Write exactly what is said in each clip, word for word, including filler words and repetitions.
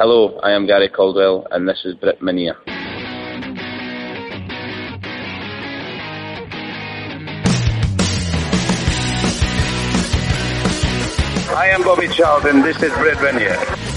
Hello, I am Gary Caldwell, and this is Brit Mania. I am Bobby Charlton, this is Brit Mania.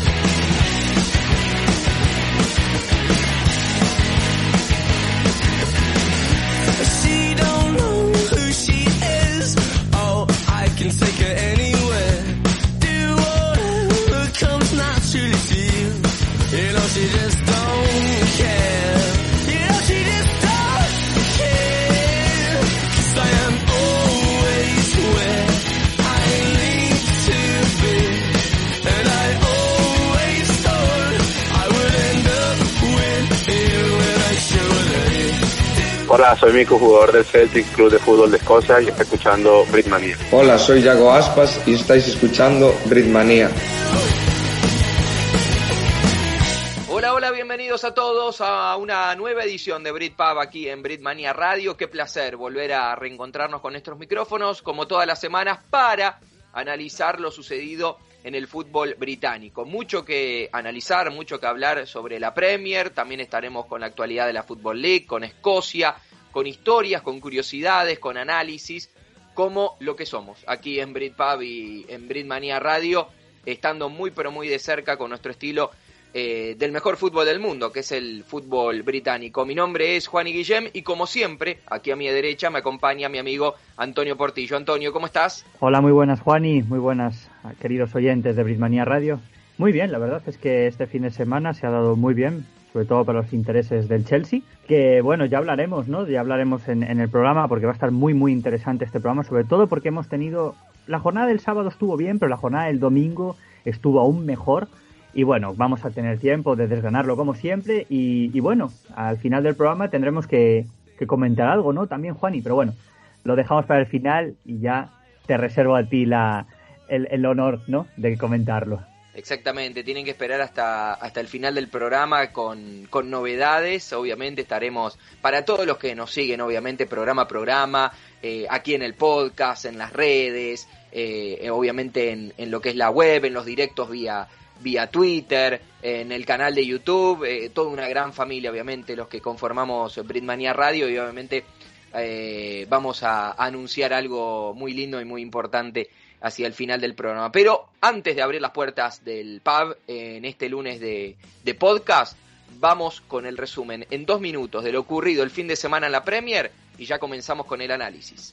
She don't know who she is. Oh, I can take her anywhere. Do whatever comes naturally to you. You know she just don't care. You know she just don't care. 'Cause I am always where I need to be. And I always thought I would end up with you. And I surely. Hola, soy Mico, jugador del Celtic Club de Fútbol de Escocia y está escuchando Brit Mania. Hola, soy Yago Aspas y estáis escuchando Brit Mania. Hola, hola, bienvenidos a todos a una nueva edición de Brit Pub aquí en Brit Mania Radio. Qué placer volver a reencontrarnos con nuestros micrófonos, como todas las semanas, para analizar lo sucedido en el fútbol británico. Mucho que analizar, mucho que hablar sobre la Premier. También estaremos con la actualidad de la Football League, con Escocia, con historias, con curiosidades, con análisis, como lo que somos aquí en Brit Pub y en Brit Mania Radio, estando muy pero muy de cerca con nuestro estilo eh, del mejor fútbol del mundo, que es el fútbol británico. Mi nombre es Juan y Guillem y como siempre, aquí a mi derecha me acompaña mi amigo Antonio Portillo. Antonio, ¿cómo estás? Hola, muy buenas, Juani, muy buenas, queridos oyentes de Brit Mania Radio. Muy bien, la verdad es que este fin de semana se ha dado muy bien, sobre todo para los intereses del Chelsea, que bueno, ya hablaremos, ¿no? Ya hablaremos en, en el programa, porque va a estar muy muy interesante este programa, sobre todo porque hemos tenido... La jornada del sábado estuvo bien, pero la jornada del domingo estuvo aún mejor. Y bueno, vamos a tener tiempo de desgranarlo como siempre. Y, y bueno, al final del programa tendremos que, que comentar algo, ¿no? También, Juani, pero bueno, lo dejamos para el final y ya te reservo a ti la, el, el honor, ¿no? De comentarlo. Exactamente, tienen que esperar hasta, hasta el final del programa con, con novedades. Obviamente estaremos, para todos los que nos siguen, obviamente programa a programa, eh, aquí en el podcast, en las redes, eh, obviamente en, en lo que es la web, en los directos vía... vía Twitter, en el canal de YouTube, eh, toda una gran familia, obviamente, los que conformamos Brit Mania Radio, y obviamente eh, vamos a, a anunciar algo muy lindo y muy importante hacia el final del programa. Pero antes de abrir las puertas del pub, eh, en este lunes de, de podcast, vamos con el resumen en dos minutos de lo ocurrido el fin de semana en la Premier y ya comenzamos con el análisis.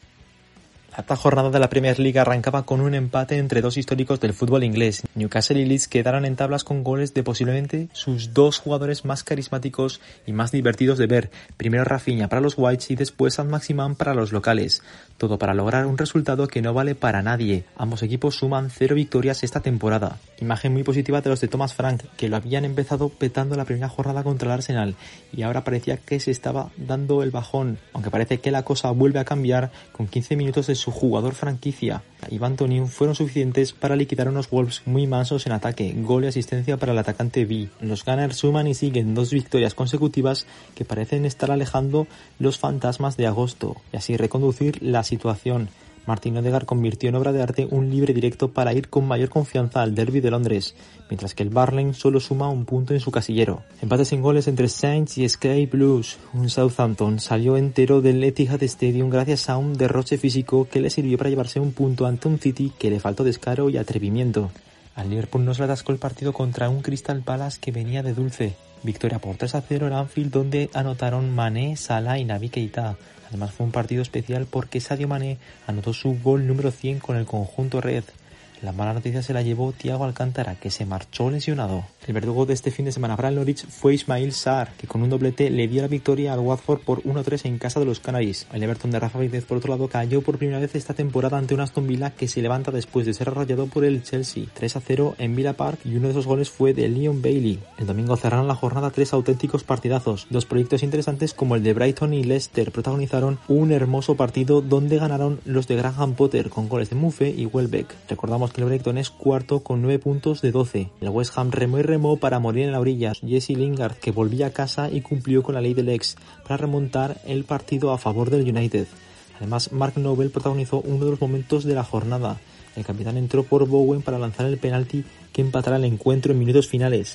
La octava jornada de la Premier League arrancaba con un empate entre dos históricos del fútbol inglés. Newcastle y Leeds quedaron en tablas con goles de posiblemente sus dos jugadores más carismáticos y más divertidos de ver. Primero Rafinha para los Whites y después Saint-Maximin para los locales. Todo para lograr un resultado que no vale para nadie. Ambos equipos suman cero victorias esta temporada. Imagen muy positiva de los de Thomas Frank, que lo habían empezado petando la primera jornada contra el Arsenal y ahora parecía que se estaba dando el bajón, aunque parece que la cosa vuelve a cambiar con quince minutos de su jugador franquicia, Ivan Toney, fueron suficientes para liquidar unos Wolves muy mansos en ataque, gol y asistencia para el atacante B. Los Gunners suman y siguen dos victorias consecutivas que parecen estar alejando los fantasmas de agosto y así reconducir la situación. Martin Odegaard convirtió en obra de arte un libre directo para ir con mayor confianza al derby de Londres, mientras que el Burnley solo suma un punto en su casillero. Empates en goles entre Saints y Sky Blues. Un Southampton salió entero del Etihad Stadium gracias a un derroche físico que le sirvió para llevarse un punto ante un City que le faltó descaro y atrevimiento. Al Liverpool no se le atascó el partido contra un Crystal Palace que venía de dulce. Victoria por tres a cero en Anfield, donde anotaron Mané, Salah y Naby Keita. Además fue un partido especial porque Sadio Mané anotó su gol número cien con el conjunto red. La mala noticia se la llevó Thiago Alcántara, que se marchó lesionado. El verdugo de este fin de semana para el Norwich fue Ismail Sarr, que con un doblete le dio la victoria al Watford por uno a tres en casa de los Canaries. El Everton de Rafa Benítez, por otro lado, cayó por primera vez esta temporada ante un Aston Villa que se levanta después de ser arrollado por el Chelsea. tres a cero en Villa Park y uno de esos goles fue de Leon Bailey. El domingo cerraron la jornada tres auténticos partidazos. Dos proyectos interesantes como el de Brighton y Leicester protagonizaron un hermoso partido donde ganaron los de Graham Potter con goles de Muffe y Welbeck. Recordamos que el Brighton es cuarto con nueve puntos de doce. El West Ham remó y remó para morir en la orilla. Jesse Lingard, que volvía a casa y cumplió con la ley del ex para remontar el partido a favor del United. Además, Mark Noble protagonizó uno de los momentos de la jornada. El capitán entró por Bowen para lanzar el penalti que empatará el encuentro en minutos finales.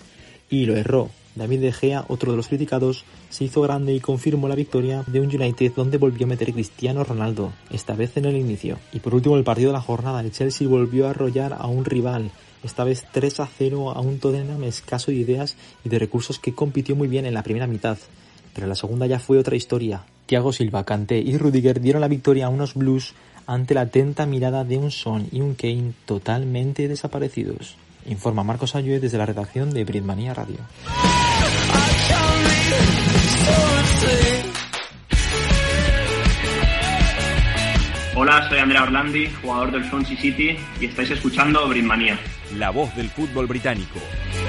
Y lo erró. David De Gea, otro de los criticados, se hizo grande y confirmó la victoria de un United donde volvió a meter Cristiano Ronaldo, esta vez en el inicio. Y por último, el partido de la jornada, el Chelsea volvió a arrollar a un rival, esta vez tres a cero a un Tottenham escaso de ideas y de recursos que compitió muy bien en la primera mitad. Pero en la segunda ya fue otra historia. Thiago Silva, Kanté y Rudiger dieron la victoria a unos Blues ante la atenta mirada de un Son y un Kane totalmente desaparecidos. Informa Marcos Ayue desde la redacción de Britmania Radio. Hola, soy Andrea Orlandi, jugador del Swansea City, y estáis escuchando Britmania. La voz del fútbol británico.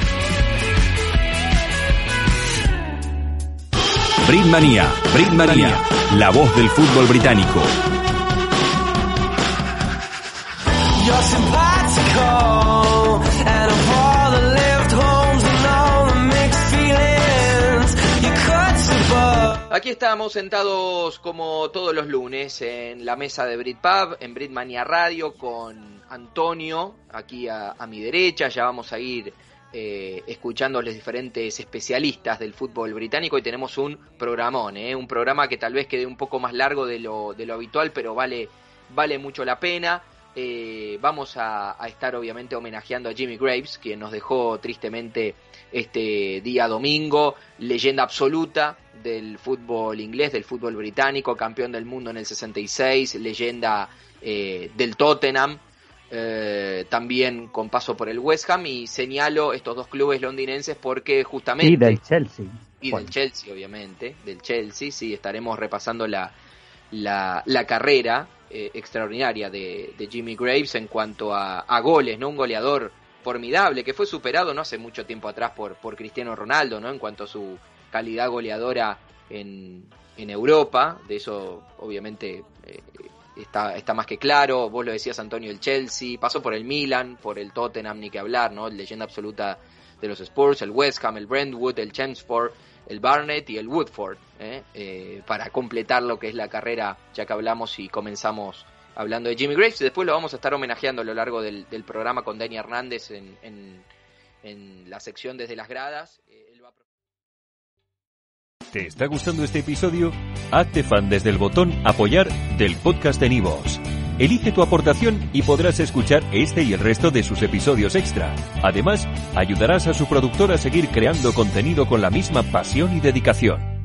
Britmania, Britmania, la voz del fútbol británico. Aquí estamos sentados como todos los lunes en la mesa de Britpub, en Britmania Radio, con Antonio aquí a, a mi derecha. Ya vamos a ir eh, escuchando a los diferentes especialistas del fútbol británico y tenemos un programón, ¿eh? un programa que tal vez quede un poco más largo de lo, de lo habitual, pero vale, vale mucho la pena. Eh, vamos a, a estar obviamente homenajeando a Jimmy Graves, quien nos dejó tristemente este día domingo, leyenda absoluta del fútbol inglés, del fútbol británico, campeón del mundo en el sesenta y seis, leyenda eh, del Tottenham, eh, también con paso por el West Ham, y señalo estos dos clubes londinenses porque justamente... Y del Chelsea. Y Juan. del Chelsea, obviamente, del Chelsea, sí, estaremos repasando la, la, la carrera eh, extraordinaria de, de Jimmy Graves en cuanto a, a goles, ¿no? Un goleador formidable que fue superado no hace mucho tiempo atrás por, por Cristiano Ronaldo, ¿no? En cuanto a su calidad goleadora en, en Europa, de eso obviamente eh, está, está más que claro. Vos lo decías, Antonio, el Chelsea, pasó por el Milan, por el Tottenham, ni que hablar, ¿no? Leyenda absoluta de los Spurs, el West Ham, el Brentwood, el Chelmsford, el Barnet y el Woodford, ¿eh? Eh, para completar lo que es la carrera, ya que hablamos y comenzamos hablando de Jimmy Graves. Después lo vamos a estar homenajeando a lo largo del, del programa con Dani Hernández en, en, en la sección Desde las Gradas. Eh, él va a... ¿Te está gustando este episodio? Hazte fan desde el botón Apoyar del podcast de Nivos. Elige tu aportación y podrás escuchar este y el resto de sus episodios extra. Además, ayudarás a su productor a seguir creando contenido con la misma pasión y dedicación.